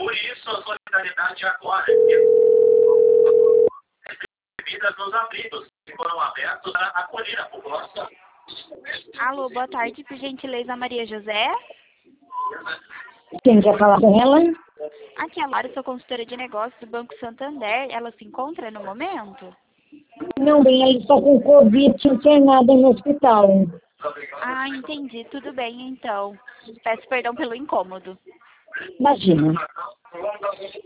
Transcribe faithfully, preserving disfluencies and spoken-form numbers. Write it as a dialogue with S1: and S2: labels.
S1: Por isso a solidariedade agora é recebida nos abrigos que foram abertos para acolher a população.
S2: Alô, boa tarde, por gentileza, Maria José.
S3: Quem quer falar com ela?
S2: Aqui é a Laura, sou consultora de negócios do Banco Santander. Ela se encontra no momento?
S3: Não, bem, ela está com Covid internada no hospital.
S2: Ah, entendi. Tudo bem, então. Peço perdão pelo incômodo.
S3: Imagina.